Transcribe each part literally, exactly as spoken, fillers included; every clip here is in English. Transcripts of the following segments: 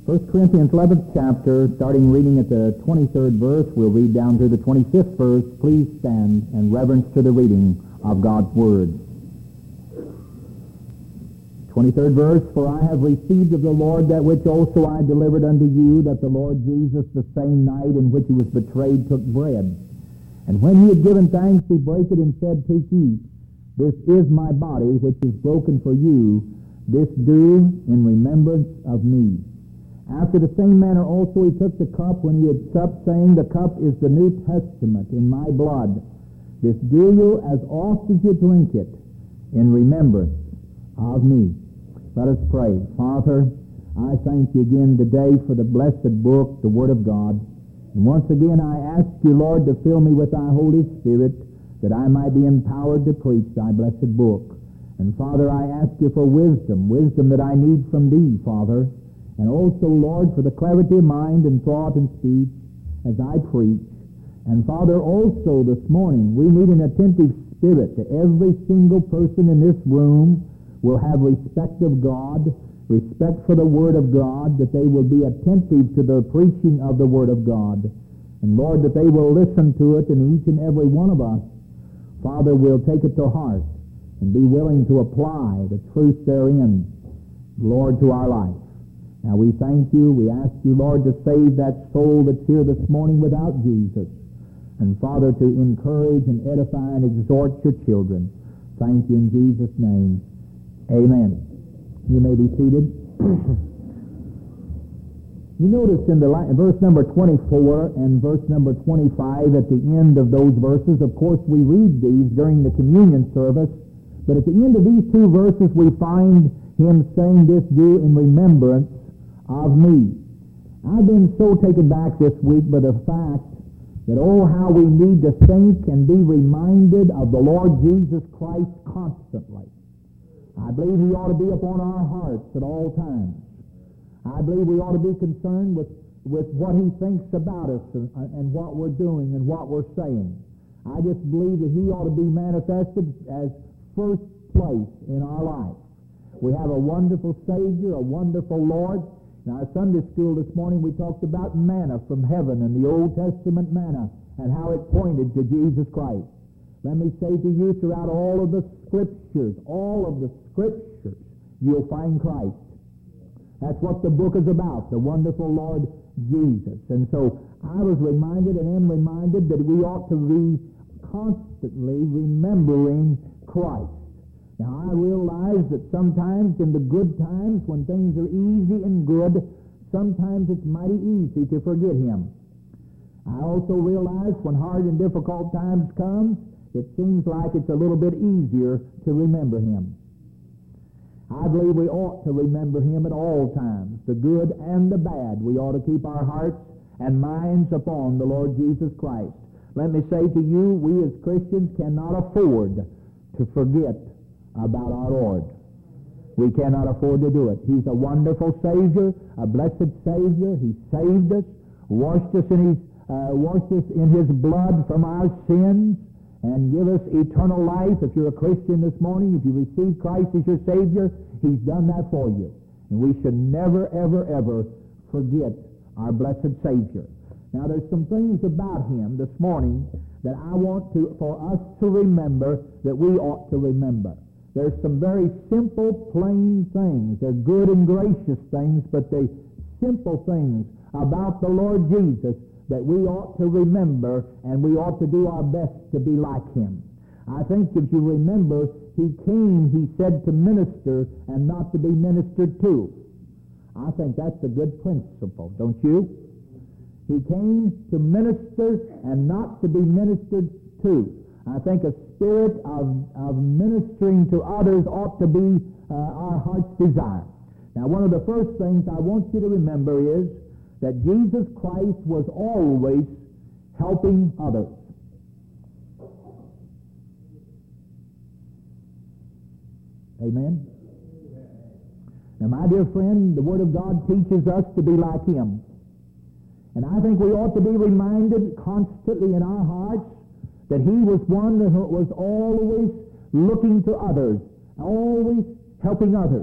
First Corinthians eleventh chapter, starting reading at the twenty-third verse, we'll read down to the twenty-fifth verse. Please stand in reverence to the reading of God's Word. twenty-third verse, For I have received of the Lord that which also I delivered unto you, that the Lord Jesus, the same night in which he was betrayed, took bread. And when he had given thanks, he brake it and said, Take, eat. This is my body, which is broken for you. This do in remembrance of me. After the same manner also he took the cup when he had supped, saying, The cup is the New Testament in my blood. This do you as oft as you drink it in remembrance of me. Let us pray. Father, I thank you again today for the blessed book, the Word of God. And once again I ask you, Lord, to fill me with thy Holy Spirit, that I might be empowered to preach thy blessed book. And Father, I ask you for wisdom, wisdom that I need from thee, Father. And also, Lord, for the clarity of mind and thought and speech as I preach. And Father, also this morning, we need an attentive spirit that every single person in this room will have respect of God, respect for the Word of God, that they will be attentive to the preaching of the Word of God. And Lord, that they will listen to it, and each and every one of us, Father, will take it to heart and be willing to apply the truth therein, Lord, to our life. Now we thank you, we ask you, Lord, to save that soul that's here this morning without Jesus. And Father, to encourage and edify and exhort your children. Thank you in Jesus' name. Amen. You may be seated. You notice in the verse number twenty-four and verse number twenty-five, at the end of those verses, of course we read these during the communion service, but at the end of these two verses we find him saying, This do in remembrance of me. I've been so taken back this week by the fact that, oh, how we need to think and be reminded of the Lord Jesus Christ constantly. I believe he ought to be upon our hearts at all times. I believe we ought to be concerned with, with what he thinks about us and, and what we're doing and what we're saying. I just believe that he ought to be manifested as first place in our life. We have a wonderful Savior, a wonderful Lord. In our Sunday school this morning we talked about manna from heaven and the Old Testament manna and how it pointed to Jesus Christ. Let me say to you, throughout all of the Scriptures, all of the Scriptures, you'll find Christ. That's what the book is about, the wonderful Lord Jesus. And so I was reminded and am reminded that we ought to be constantly remembering Christ. Now, I realize that sometimes in the good times, when things are easy and good, sometimes it's mighty easy to forget him. I also realize when hard and difficult times come, it seems like it's a little bit easier to remember him. I believe we ought to remember him at all times, the good and the bad. We ought to keep our hearts and minds upon the Lord Jesus Christ. Let me say to you, we as Christians cannot afford to forget about our Lord. We cannot afford to do it. He's a wonderful Savior, a blessed Savior. He saved us, washed us in his, uh, washed us in his blood from our sins, and give us eternal life. If you're a Christian this morning, if you receive Christ as your Savior, he's done that for you. And we should never, ever, ever forget our blessed Savior. Now, there's some things about him this morning that I want to, for us to remember, that we ought to remember. There's some very simple, plain things. They're good and gracious things, but they're simple things about the Lord Jesus that we ought to remember, and we ought to do our best to be like him. I think if you remember, he came, he said, to minister and not to be ministered to. I think that's a good principle, don't you? He came to minister and not to be ministered to. I think a spirit of, of ministering to others ought to be uh, our heart's desire. Now, one of the first things I want you to remember is that Jesus Christ was always helping others. Amen? Now, my dear friend, the Word of God teaches us to be like him. And I think we ought to be reminded constantly in our hearts that he was one that was always looking to others, always helping others.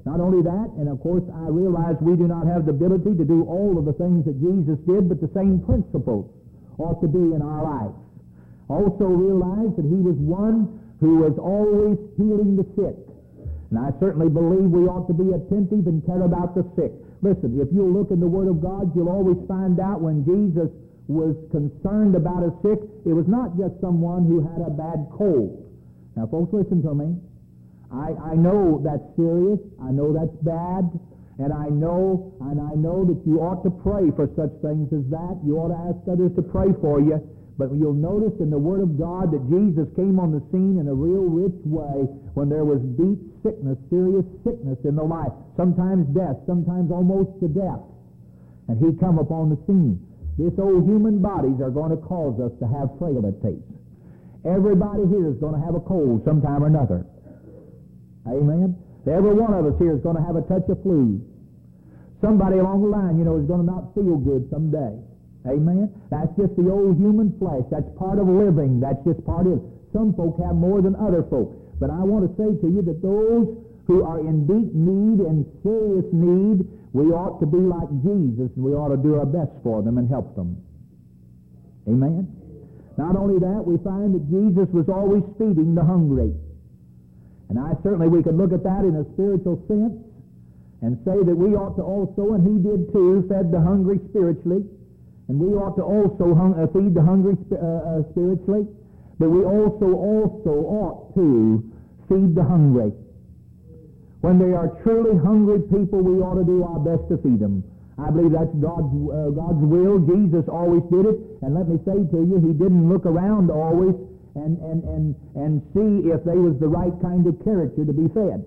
Not only that, and of course I realize we do not have the ability to do all of the things that Jesus did, but the same principles ought to be in our life. Also realize that he was one who was always healing the sick. And I certainly believe we ought to be attentive and care about the sick. Listen, if you'll look in the Word of God, you'll always find out when Jesus was concerned about a sick, it was not just someone who had a bad cold. Now, folks, listen to me. I, I know that's serious. I know that's bad. And I know, and I know that you ought to pray for such things as that. You ought to ask others to pray for you. But you'll notice in the Word of God that Jesus came on the scene in a real rich way when there was deep sickness, serious sickness in the life, sometimes death, sometimes almost to death. And he come upon the scene. This old human bodies are going to cause us to have frailties. Everybody here is going to have a cold sometime or another. Amen? Every one of us here is going to have a touch of flu. Somebody along the line, you know, is going to not feel good someday. Amen? That's just the old human flesh. That's part of living. That's just part of it. Some folk have more than other folk. But I want to say to you that those who are in deep need and serious need, we ought to be like Jesus, and we ought to do our best for them and help them. Amen? Not only that, we find that Jesus was always feeding the hungry. And I certainly, we could look at that in a spiritual sense and say that we ought to also, and he did too, fed the hungry spiritually. And we ought to also hung, uh, feed the hungry uh, uh, spiritually, but we also also ought to feed the hungry. When they are truly hungry people, we ought to do our best to feed them. I believe that's God's uh, God's will. Jesus always did it, and let me say to you, he didn't look around always and and and and see if they was the right kind of character to be fed.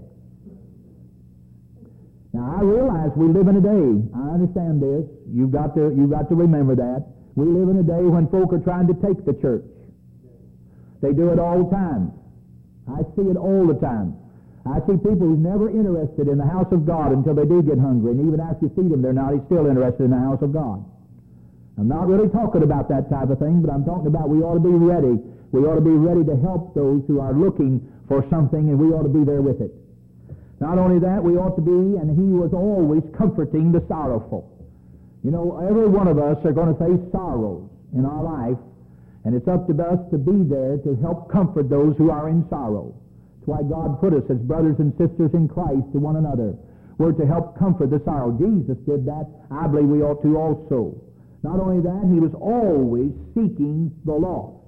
Now, I realize we live in a day. I understand this. You've got to, you've got to remember that. We live in a day when folk are trying to take the church. They do it all the time. I see it all the time. I see people who's never interested in the house of God until they do get hungry. And even after you feed them, they're not he's still interested in the house of God. I'm not really talking about that type of thing, but I'm talking about we ought to be ready. We ought to be ready to help those who are looking for something, and we ought to be there with it. Not only that, we ought to be, and he was always comforting the sorrowful. You know, every one of us are going to face sorrows in our life, and it's up to us to be there to help comfort those who are in sorrow. That's why God put us as brothers and sisters in Christ to one another. We're to help comfort the sorrow. Jesus did that. I believe we ought to also. Not only that, he was always seeking the lost.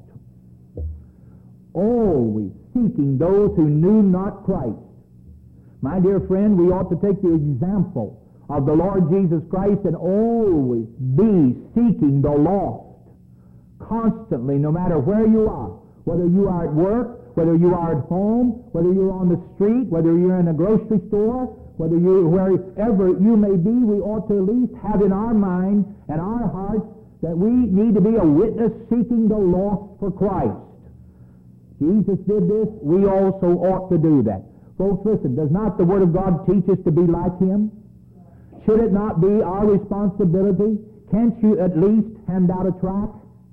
Always seeking those who knew not Christ. My dear friend, we ought to take the example of the Lord Jesus Christ and always be seeking the lost. Constantly, no matter where you are, whether you are at work, whether you are at home, whether you're on the street, whether you're in a grocery store, whether you, wherever you may be, we ought to at least have in our mind and our hearts that we need to be a witness seeking the lost for Christ. Jesus did this, we also ought to do that. Folks, listen, does not the Word of God teach us to be like him? Should it not be our responsibility? Can't you at least hand out a tract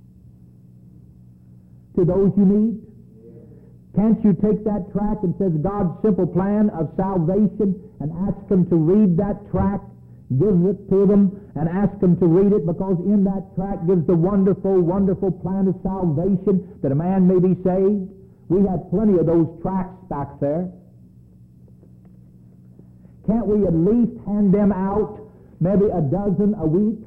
to those you meet? Can't you take that tract and says God's simple plan of salvation and ask them to read that tract, give it to them, and ask them to read it, because in that tract gives the wonderful, wonderful plan of salvation that a man may be saved? We have plenty of those tracts back there. Can't we at least hand them out, maybe a dozen a week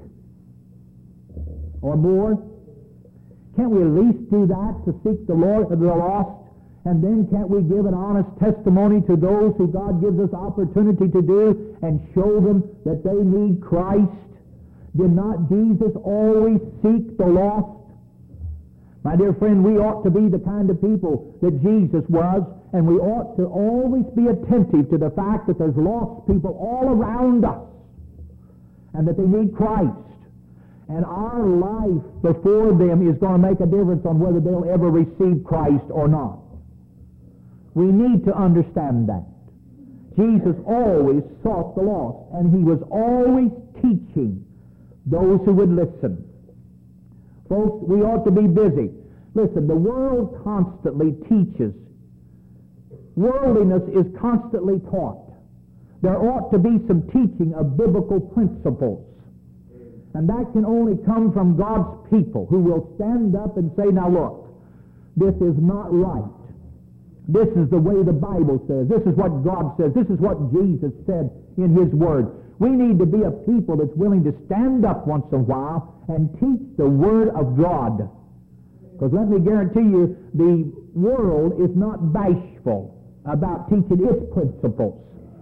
or more? Can't we at least do that to seek the Lord of the lost? And then can't we give an honest testimony to those who God gives us opportunity to do and show them that they need Christ? Did not Jesus always seek the lost? My dear friend, we ought to be the kind of people that Jesus was, and we ought to always be attentive to the fact that there's lost people all around us and that they need Christ. And our life before them is going to make a difference on whether they'll ever receive Christ or not. We need to understand that. Jesus always sought the lost, and he was always teaching those who would listen. Folks, we ought to be busy. Listen, the world constantly teaches. Worldliness is constantly taught. there ought to be some teaching of biblical principles. And that can only come from God's people who will stand up and say, now look, this is not right. This is the way the Bible says. This is what God says. This is what Jesus said in His Word. We need to be a people that's willing to stand up once in a while and teach the Word of God. Because let me guarantee you, the world is not bashful about teaching its principles.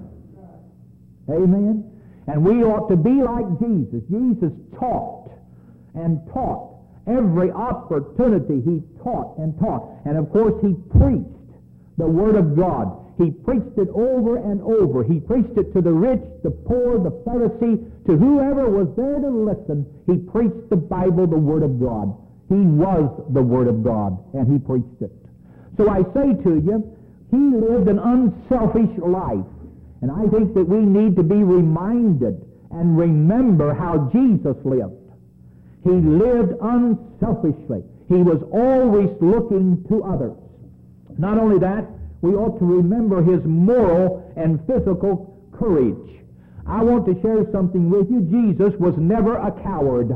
Amen? And we ought to be like Jesus. Jesus taught and taught. Every opportunity He taught and taught. And of course He preached the Word of God. He preached it over and over. He preached it to the rich, the poor, the Pharisee, to whoever was there to listen. He preached the Bible, the Word of God. He was the Word of God, and He preached it. So I say to you, He lived an unselfish life. And I think that we need to be reminded and remember how Jesus lived. He lived unselfishly. He was always looking to others. Not only that, we ought to remember His moral and physical courage. I want to share something with you. Jesus was never a coward.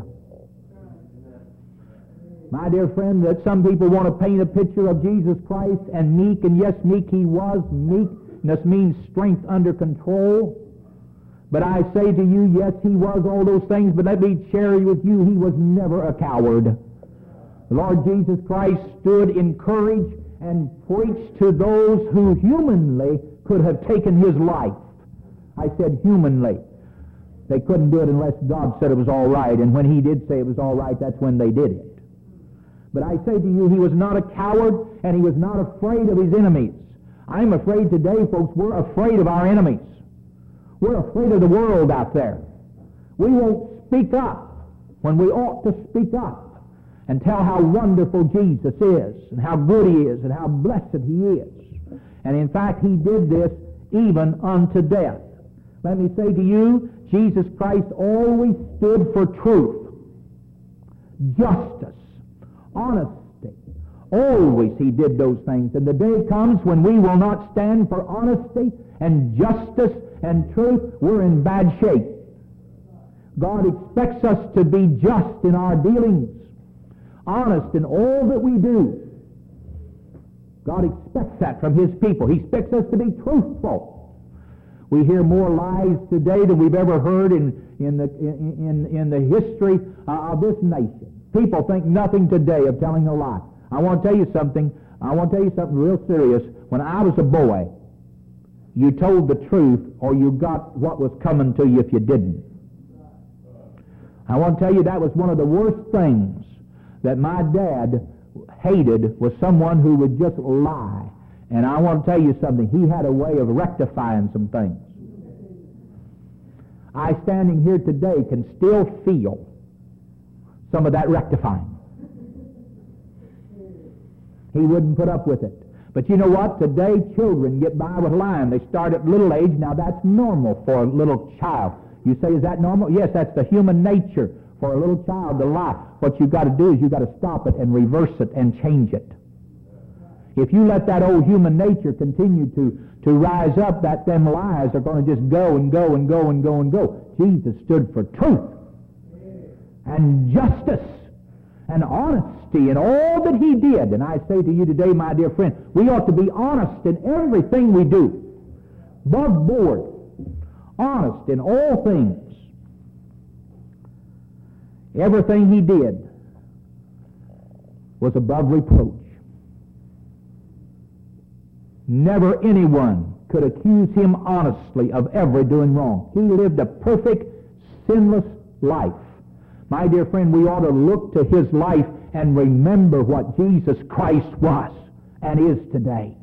My dear friend, that some people want to paint a picture of Jesus Christ and meek, and yes, meek He was. Meekness means strength under control. But I say to you, yes, He was all those things, but let me share with you, He was never a coward. The Lord Jesus Christ stood in courage and preached to those who humanly could have taken His life. I said humanly. They couldn't do it unless God said it was all right, and when He did say it was all right, that's when they did it. But I say to you, He was not a coward, and He was not afraid of His enemies. I'm afraid today, folks, we're afraid of our enemies. We're afraid of the world out there. We won't speak up when we ought to speak up and tell how wonderful Jesus is and how good He is and how blessed He is. And in fact, He did this even unto death. Let me say to you, Jesus Christ always stood for truth, justice, honesty. Always He did those things. And the day comes when we will not stand for honesty and justice and truth, we're in bad shape. God expects us to be just in our dealings, honest in all that we do. God expects that from His people. He expects us to be truthful. We hear more lies today than we've ever heard in, in, the, in, in, in the history uh, of this nation. People think nothing today of telling a lie. I want to tell you something. I want to tell you something real serious. When I was a boy, you told the truth or you got what was coming to you if you didn't. I want to tell you that was one of the worst things that my dad hated, was someone who would just lie. And I want to tell you something. He had a way of rectifying some things. I, standing here today, can still feel some of that rectifying. He wouldn't put up with it. But you know what? Today, children get by with lying. They start at little age. Now, that's normal for a little child. You say, is that normal? Yes, that's the human nature for a little child to lie. What you've got to do is you've got to stop it and reverse it and change it. If you let that old human nature continue to, to rise up, that them lies are going to just go and go and go and go and go. Jesus stood for truth and justice and honesty in all that He did. And I say to you today, my dear friend, we ought to be honest in everything we do. Above board. Honest in all things. Everything He did was above reproach. Never anyone could accuse Him honestly of ever doing wrong. He lived a perfect, sinless life. My dear friend, we ought to look to His life and remember what Jesus Christ was and is today.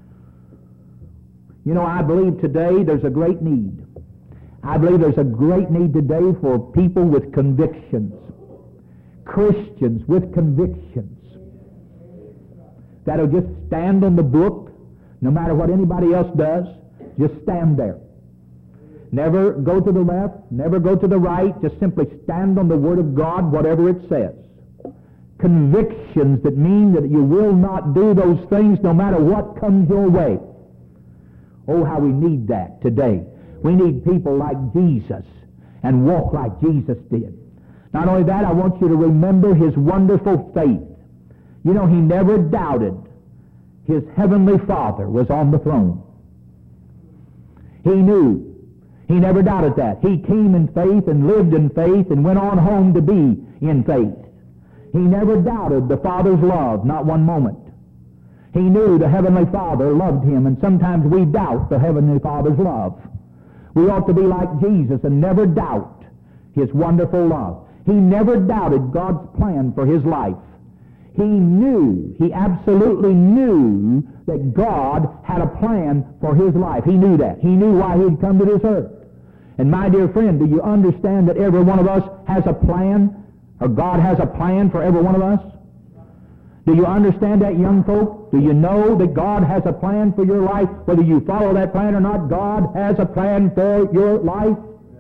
You know, I believe today there's a great need. I believe there's a great need today for people with convictions. Christians with convictions. That'll just stand on the book, no matter what anybody else does, just stand there. Never go to the left, never go to the right, just simply stand on the Word of God, whatever it says. Convictions that mean that you will not do those things no matter what comes your way. Oh, how we need that today. We need people like Jesus and walk like Jesus did. Not only that, I want you to remember his wonderful faith. You know, he never doubted his heavenly Father was on the throne. He knew. He never doubted that. He came in faith and lived in faith and went on home to be in faith. He never doubted the Father's love, not one moment. He knew the Heavenly Father loved him, and sometimes we doubt the Heavenly Father's love. We ought to be like Jesus and never doubt his wonderful love. He never doubted God's plan for his life. He knew, he absolutely knew that God had a plan for his life. He knew that. He knew why he'd come to this earth. And my dear friend, do you understand that every one of us has a plan, or God has a plan for every one of us? Do you understand that, young folk? Do you know that God has a plan for your life? Whether you follow that plan or not, God has a plan for your life.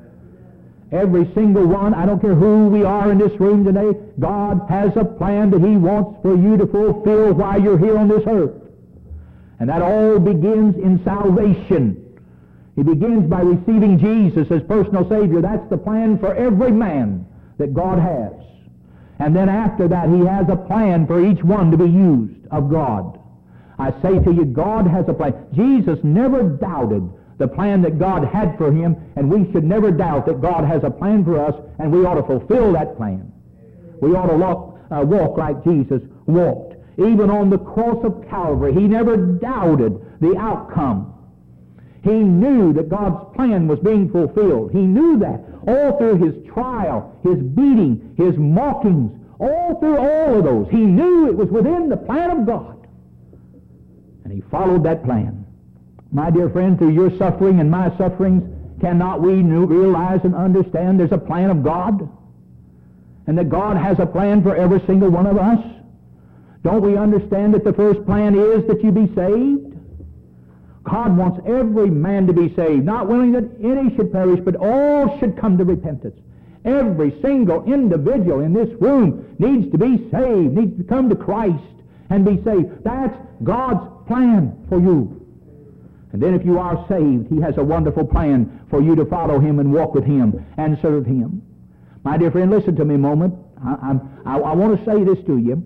Every single one, I don't care who we are in this room today, God has a plan that he wants for you to fulfill while you're here on this earth. And that all begins in salvation. It begins by receiving Jesus as personal Savior. That's the plan for every man that God has. And then after that, he has a plan for each one to be used of God. I say to you, God has a plan. Jesus never doubted the plan that God had for him, and we should never doubt that God has a plan for us, and we ought to fulfill that plan. We ought to walk, uh, walk like Jesus walked. Even on the cross of Calvary, he never doubted the outcome. He knew that God's plan was being fulfilled. He knew that. All through his trial, his beating, his mockings, all through all of those, he knew it was within the plan of God. And he followed that plan. My dear friend, through your suffering and my sufferings, cannot we realize and understand there's a plan of God? And that God has a plan for every single one of us? Don't we understand that the first plan is that you be saved? God wants every man to be saved, not willing that any should perish, but all should come to repentance. Every single individual in this room needs to be saved, needs to come to Christ and be saved. That's God's plan for you. And then if you are saved, he has a wonderful plan for you to follow him and walk with him and serve him. My dear friend, listen to me a moment. I, I, I want to say this to you.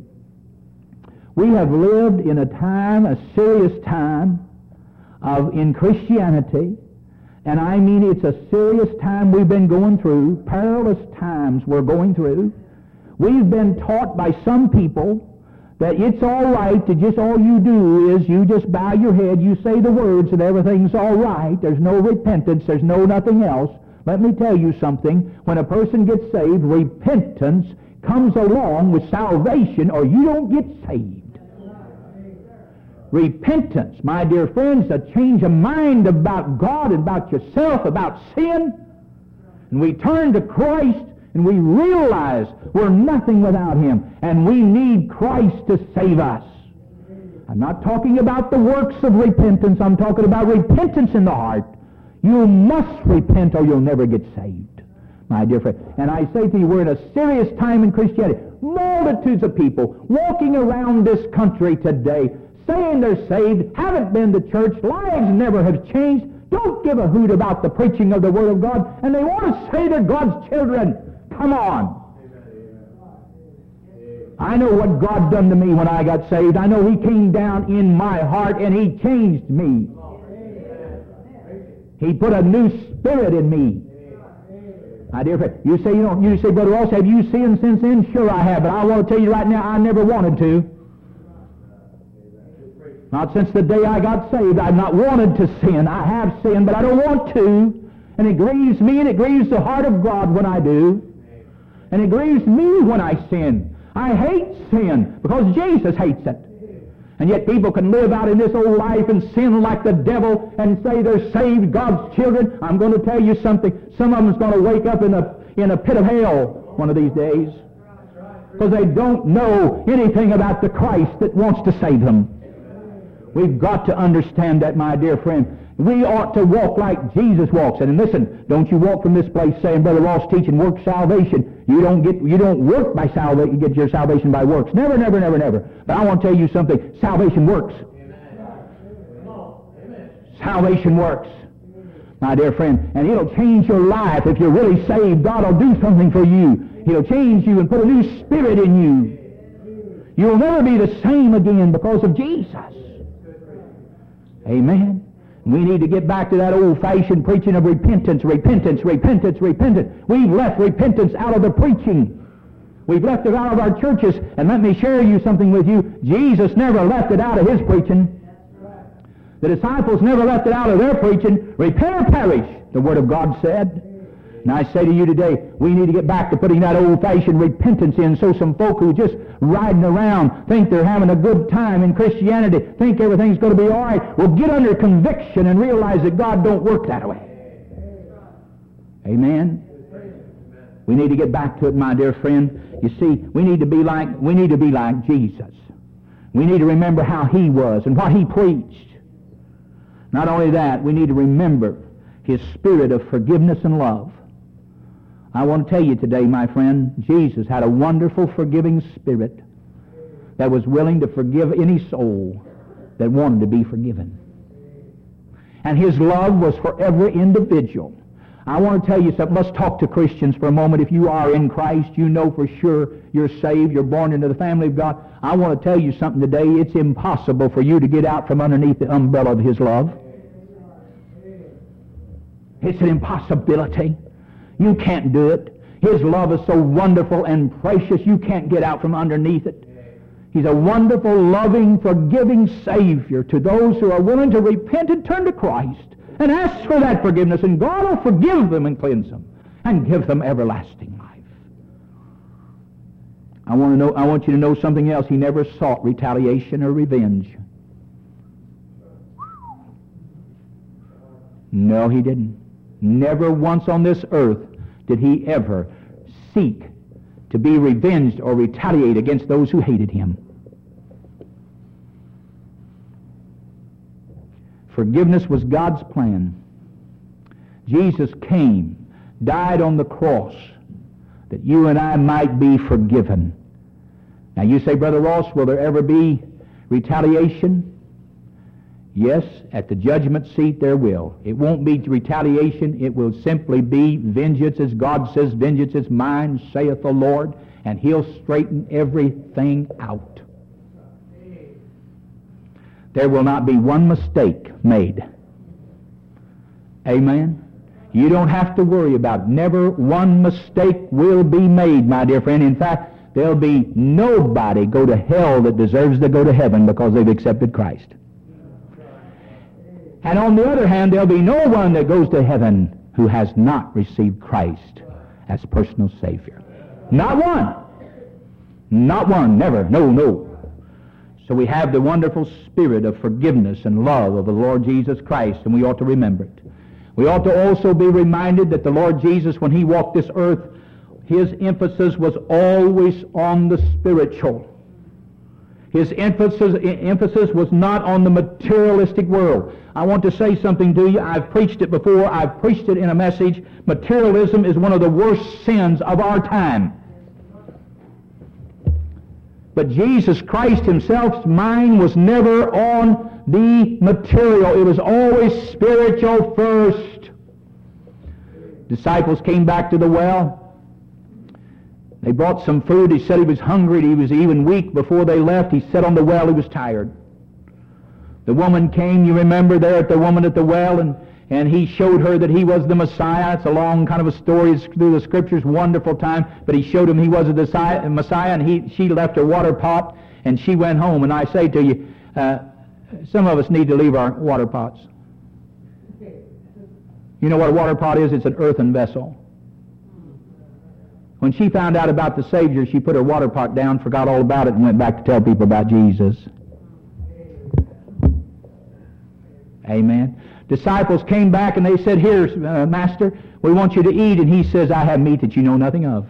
We have lived in a time, a serious time, of in Christianity, and I mean it's a serious time we've been going through, perilous times we're going through. We've been taught by some people that it's all right to just, all you do is you just bow your head, you say the words, and everything's all right. There's no repentance, there's no nothing else. Let me tell you something. When a person gets saved, repentance comes along with salvation, or you don't get saved. Repentance, my dear friends, a change of mind about God, about yourself, about sin. And we turn to Christ and we realize we're nothing without him, and we need Christ to save us. I'm not talking about the works of repentance. I'm talking about repentance in the heart. You must repent or you'll never get saved, my dear friend. And I say to you, we're in a serious time in Christianity. Multitudes of people walking around this country today saying they're saved, haven't been to church, lives never have changed, don't give a hoot about the preaching of the Word of God, and they want to say they're God's children. Come on. I know what God done to me when I got saved. I know he came down in my heart and he changed me. He put a new spirit in me. My dear friend, you say, you know, you say, Brother Ross, have you sinned since then? Sure I have, but I want to tell you right now, I never wanted to. Not since the day I got saved. I've not wanted to sin. I have sinned, but I don't want to. And it grieves me, and it grieves the heart of God when I do. And it grieves me when I sin. I hate sin because Jesus hates it. And yet people can live out in this old life and sin like the devil and say they're saved, God's children. I'm going to tell you something. Some of them's going to wake up in a, in a pit of hell one of these days because they don't know anything about the Christ that wants to save them. We've got to understand that, my dear friend. We ought to walk like Jesus walks. And listen, don't you walk from this place saying, Brother Ross teaching work salvation. You don't get, you don't work by salvation. You get your salvation by works. Never, never, never, never. But I want to tell you something. Salvation works. Amen. Salvation works. my dear friend. And it'll change your life. If you're really saved, God will do something for you. He'll change you and put a new spirit in you. You'll never be the same again because of Jesus. Amen. We need to get back to that old-fashioned preaching of repentance, repentance, repentance, repentance. We've left repentance out of the preaching. We've left it out of our churches. And let me share you something with you. Jesus never left it out of His preaching. The disciples never left it out of their preaching. Repent or perish, the Word of God said. And I say to you today, we need to get back to putting that old-fashioned repentance in, so some folk who just riding around think they're having a good time in Christianity, think everything's going to be all right, will get under conviction and realize that God don't work that way. Amen? We need to get back to it, my dear friend. You see, we need to be like, we need to be like Jesus. We need to remember how He was and what He preached. Not only that, we need to remember His spirit of forgiveness and love. I want to tell you today, my friend, Jesus had a wonderful forgiving spirit that was willing to forgive any soul that wanted to be forgiven. And His love was for every individual. I want to tell you something. Let's talk to Christians for a moment. If you are in Christ, you know for sure you're saved, you're born into the family of God. I want to tell you something today. It's impossible for you to get out from underneath the umbrella of His love. It's an impossibility. You can't do it. His love is so wonderful and precious, you can't get out from underneath it. He's a wonderful, loving, forgiving Savior to those who are willing to repent and turn to Christ and ask for that forgiveness, and God will forgive them and cleanse them and give them everlasting life. I want to know, I want you to know something else. He never sought retaliation or revenge. No, He didn't. Never once on this earth did He ever seek to be revenged or retaliate against those who hated Him. Forgiveness was God's plan. Jesus came, died on the cross, that you and I might be forgiven. Now you say, Brother Ross, will there ever be retaliation? Yes, at the judgment seat there will. It won't be retaliation. It will simply be vengeance, as God says, vengeance is mine, saith the Lord, and He'll straighten everything out. There will not be one mistake made. Amen? You don't have to worry about it. Never one mistake will be made, my dear friend. In fact, there'll be nobody go to hell that deserves to go to heaven because they've accepted Christ. And on the other hand, there'll be no one that goes to heaven who has not received Christ as personal Savior. Not one. Not one. Never. No, no. So we have the wonderful spirit of forgiveness and love of the Lord Jesus Christ, and we ought to remember it. We ought to also be reminded that the Lord Jesus, when He walked this earth, His emphasis was always on the spiritual. His emphasis, emphasis was not on the materialistic world. I want to say something to you. I've preached it before. I've preached it in a message. Materialism is one of the worst sins of our time. But Jesus Christ Himself's mind was never on the material. It was always spiritual first. Disciples came back to the well. They brought some food. He said he was hungry. He was even weak before they left. He sat on the well. He was tired. The woman came, you remember there at the woman at the well, and, and he showed her that he was the Messiah. It's a long kind of a story. It's through the Scriptures, wonderful time. But he showed him he was a Messiah, and he, she left her water pot, and she went home. And I say to you, uh, some of us need to leave our water pots. You know what a water pot is? It's an earthen vessel. When she found out about the Savior, she put her water pot down, forgot all about it, and went back to tell people about Jesus. Amen. Disciples came back and they said, "Here, uh, Master, we want you to eat." And He says, "I have meat that you know nothing of."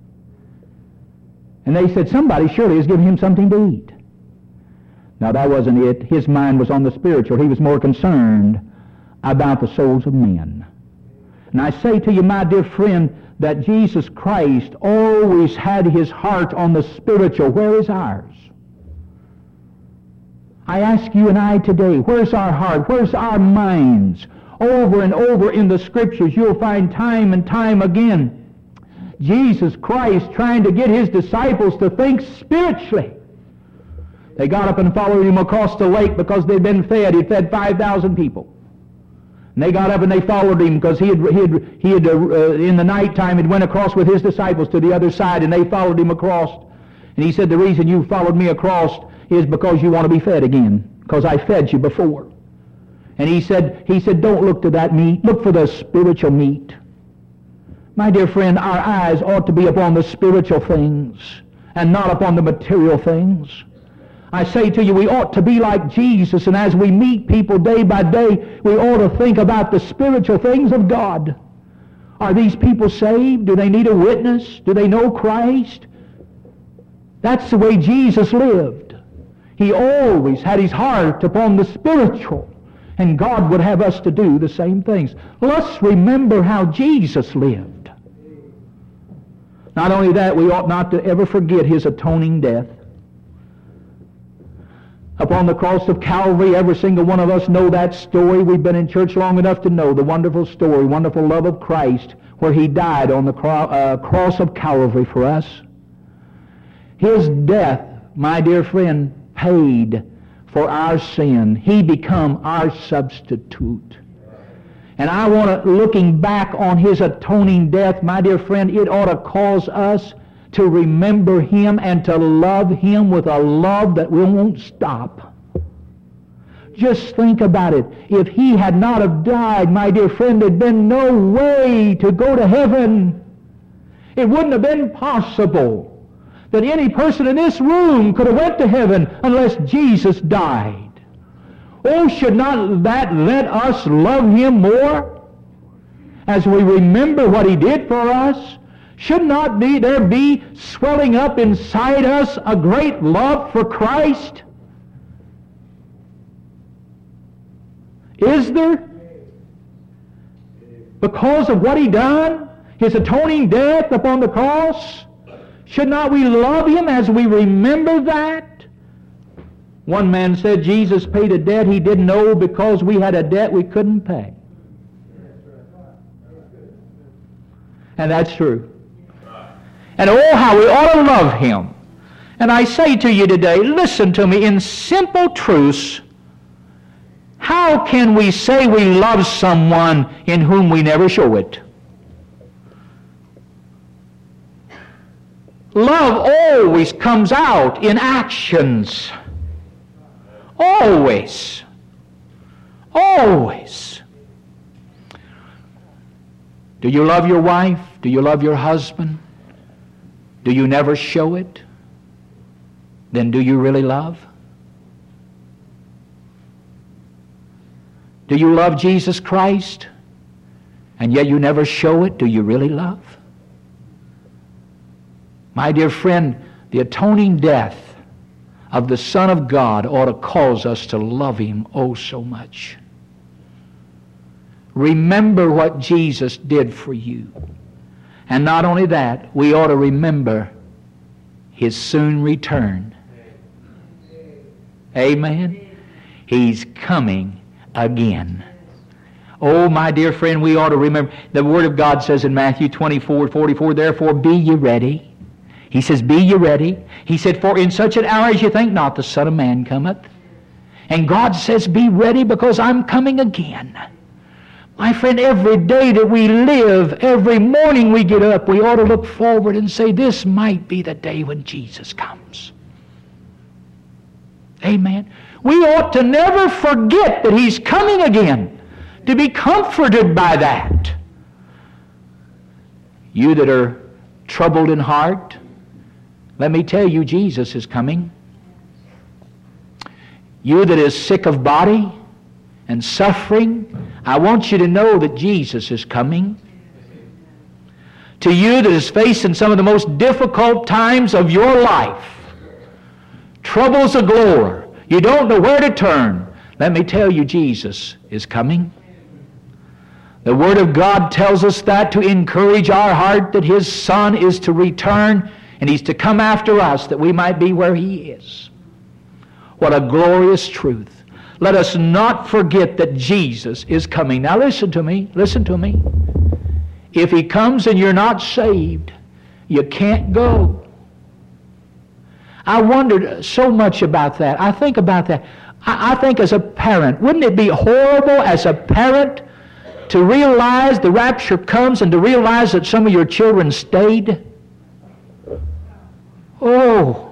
And they said, "Somebody surely has given him something to eat." Now that wasn't it. His mind was on the spiritual. He was more concerned about the souls of men. And I say to you, my dear friend, that Jesus Christ always had His heart on the spiritual. Where is ours? I ask you and I today, where's our heart? Where's our minds Over and over in the Scriptures, you'll find time and time again Jesus Christ trying to get His disciples to think spiritually. They got up and followed Him across the lake because they'd been fed. He'd fed five thousand people. And they got up and they followed Him because He had, he had, he had uh, in the nighttime, had went across with His disciples to the other side, and they followed Him across. And He said, the reason you followed me across is because you want to be fed again, because I fed you before. And He said, He said, don't look to that meat. Look for the spiritual meat. My dear friend, our eyes ought to be upon the spiritual things and not upon the material things. I say to you, we ought to be like Jesus, and as we meet people day by day, we ought to think about the spiritual things of God. Are these people saved? Do they need a witness? Do they know Christ? That's the way Jesus lived. He always had His heart upon the spiritual, and God would have us to do the same things. Let's remember how Jesus lived. Not only that, we ought not to ever forget His atoning death. Upon the cross of Calvary, every single one of us know that story. We've been in church long enough to know the wonderful story, wonderful love of Christ, where He died on the cro- uh, cross of Calvary for us. His death, my dear friend, paid for our sin. He become our substitute. And I want to, looking back on His atoning death, my dear friend, it ought to cause us to remember Him and to love Him with a love that we won't stop. Just think about it. If He had not have died, my dear friend, there'd been no way to go to heaven. It wouldn't have been possible that any person in this room could have went to heaven unless Jesus died. Oh, should not that let us love Him more as we remember what He did for us? Should not be there be swelling up inside us a great love for Christ? Is there? Because of what He done, His atoning death upon the cross, should not we love Him as we remember that? One man said Jesus paid a debt He didn't owe because we had a debt we couldn't pay. And that's true. And oh, how we ought to love Him. And I say to you today, listen to me, in simple truths, how can we say we love someone in whom we never show it? Love always comes out in actions. Always. Always. Do you love your wife? Do you love your husband? Do you never show it? Then do you really love? Do you love Jesus Christ? And yet you never show it? Do you really love? My dear friend, the atoning death of the Son of God ought to cause us to love Him oh so much. Remember what Jesus did for you. And not only that, we ought to remember His soon return. Amen? He's coming again. Oh, my dear friend, we ought to remember. The Word of God says in Matthew twenty-four forty-four, therefore be ye ready. He says, be ye ready. He said, for in such an hour as you think not, the Son of Man cometh. And God says, be ready because I'm coming again. My friend, every day that we live, every morning we get up, we ought to look forward and say, this might be the day when Jesus comes. Amen. We ought to never forget that He's coming again, to be comforted by that. You that are troubled in heart, let me tell you, Jesus is coming. You that is sick of body and suffering, I want you to know that Jesus is coming. To you that is facing some of the most difficult times of your life, troubles galore, you don't know where to turn, let me tell you, Jesus is coming. The Word of God tells us that to encourage our heart that His Son is to return and He's to come after us that we might be where He is. What a glorious truth. let us not forget that Jesus is coming. Now listen to me, listen to me. If He comes and you're not saved, you can't go. I wondered so much about that. I think about that. I, I think as a parent, wouldn't it be horrible as a parent to realize the rapture comes and to realize that some of your children stayed? Oh,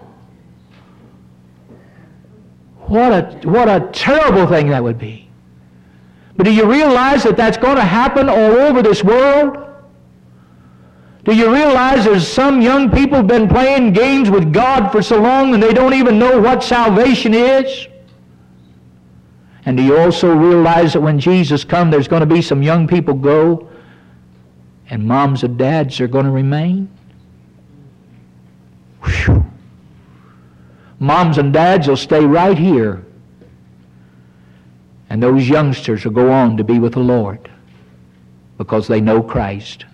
what a, what a terrible thing that would be. But do you realize that that's going to happen all over this world? Do you realize there's some young people have been playing games with God for so long and they don't even know what salvation is? And do you also realize that when Jesus comes, there's going to be some young people go and moms and dads are going to remain? Whew. Moms and dads will stay right here. And those youngsters will go on to be with the Lord because they know Christ.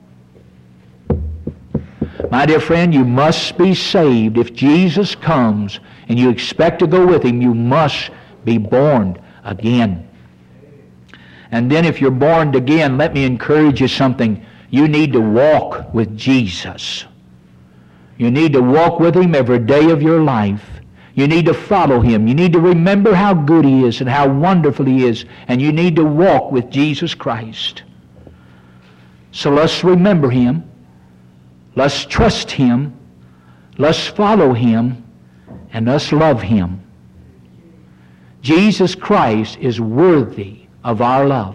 My dear friend, you must be saved. If Jesus comes and you expect to go with Him, you must be born again. And then if you're born again, let me encourage you something. You need to walk with Jesus. You need to walk with Him every day of your life. You need to follow Him. You need to remember how good He is and how wonderful He is. And you need to walk with Jesus Christ. So let's remember Him. Let's trust Him. Let's follow Him. And let's love Him. Jesus Christ is worthy of our love.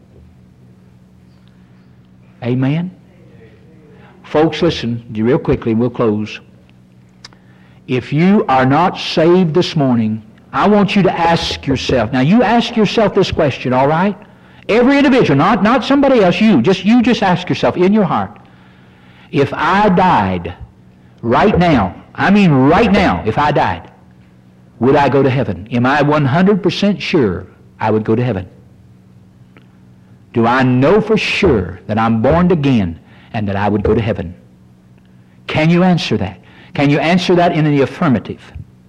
Amen? Folks, listen real quickly, we'll close. If you are not saved this morning, I want you to ask yourself. Now, you ask yourself this question, all right? Every individual, not, not somebody else, you. Just, you just ask yourself in your heart. If I died right now, I mean right now, if I died, would I go to heaven? Am I one hundred percent sure I would go to heaven? Do I know for sure that I'm born again and that I would go to heaven? Can you answer that? Can you answer that in the affirmative?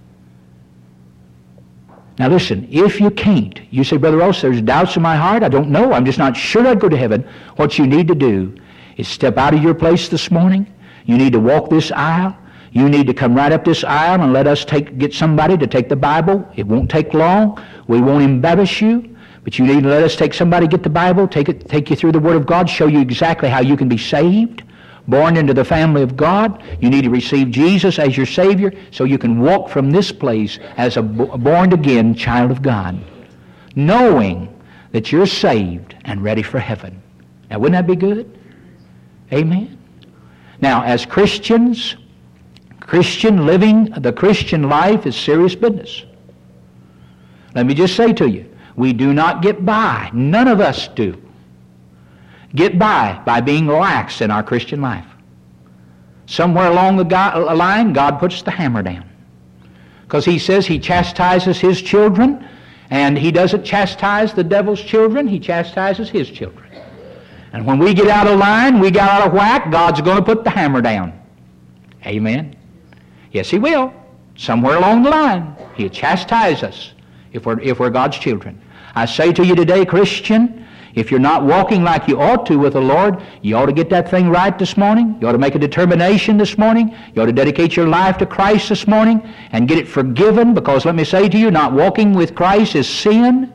Now listen, if you can't, you say, Brother Ross, there's doubts in my heart. I don't know. I'm just not sure I'd go to heaven. What you need to do is step out of your place this morning. You need to walk this aisle. You need to come right up this aisle and let us take get somebody to take the Bible. It won't take long. We won't embarrass you. But you need to let us take somebody, get the Bible, take it, take you through the Word of God, show you exactly how you can be saved, born into the family of God. You need to receive Jesus as your Savior so you can walk from this place as a born-again child of God, knowing that you're saved and ready for heaven. Now, wouldn't that be good? Amen. Now, as Christians, Christian living, the Christian life is serious business. Let me just say to you, we do not get by, none of us do, get by by being lax in our Christian life. Somewhere along the go- line, God puts the hammer down. Because He says He chastises His children, and He doesn't chastise the devil's children, He chastises His children. And when we get out of line, we get out of whack, God's going to put the hammer down. Amen? Yes, He will. Somewhere along the line, He'll chastise us if we're, if we're God's children. I say to you today, Christian, if you're not walking like you ought to with the Lord, you ought to get that thing right this morning. You ought to make a determination this morning. You ought to dedicate your life to Christ this morning and get it forgiven, because let me say to you, not walking with Christ is sin.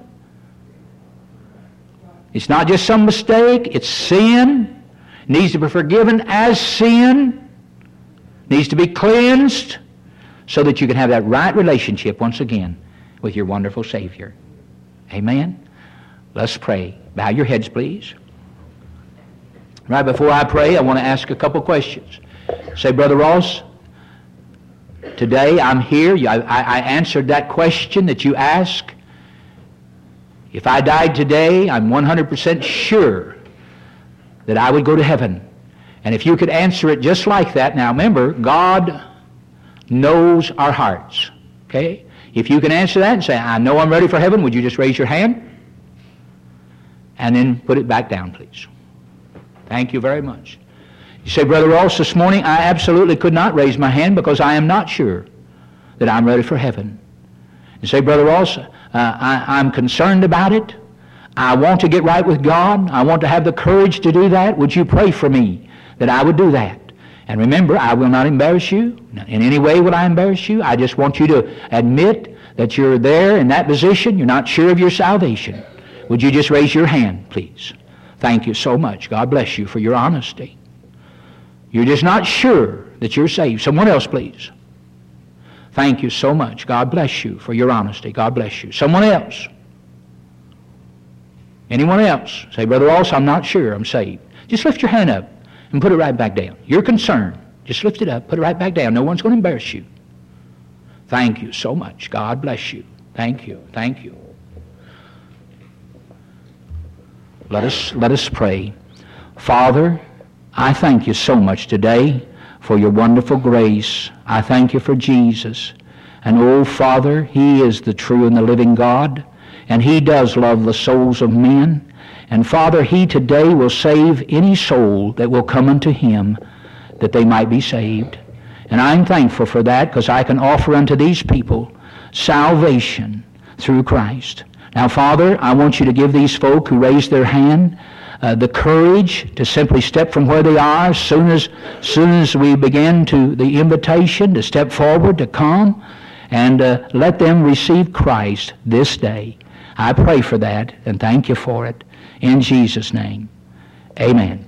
It's not just some mistake, it's sin. It needs to be forgiven as sin. It needs to be cleansed so that you can have that right relationship once again with your wonderful Savior. Amen? Let's pray. Bow your heads, please. Right before I pray, I want to ask a couple questions. Say, Brother Ross, today I'm here. I, I answered that question that you asked. If I died today, I'm one hundred percent sure that I would go to heaven. And if you could answer it just like that, now remember, God knows our hearts. Okay? If you can answer that and say, I know I'm ready for heaven, would you just raise your hand? And then put it back down, please. Thank you very much. You say, Brother Ross, this morning I absolutely could not raise my hand because I am not sure that I'm ready for heaven. You say, Brother Ross, Uh, I, I'm concerned about it. I want to get right with God. I want to have the courage to do that. Would you pray for me that I would do that? And remember, I will not embarrass you. In any way will I embarrass you. I just want you to admit that you're there in that position. You're not sure of your salvation. Would you just raise your hand, please? Thank you so much. God bless you for your honesty. You're just not sure that you're saved. Someone else, please. Thank you so much. God bless you for your honesty. God bless you. Someone else. Anyone else? Say, Brother Ross, I'm not sure I'm saved. Just lift your hand up and put it right back down. You're concerned. Just lift it up, put it right back down. No one's going to embarrass you. Thank you so much. God bless you. Thank you. Thank you. Let us, let us pray. Father, I thank you so much today for your wonderful grace. I thank you for Jesus. And oh, Father, He is the true and the living God, and He does love the souls of men. And Father, He today will save any soul that will come unto Him, that they might be saved. And I'm thankful for that, because I can offer unto these people salvation through Christ. Now, Father, I want you to give these folk who raised their hand uh, the courage to simply step from where they are as soon as, soon as we begin to the invitation to step forward, to come, and uh, let them receive Christ this day. I pray for that and thank you for it. In Jesus' name, amen.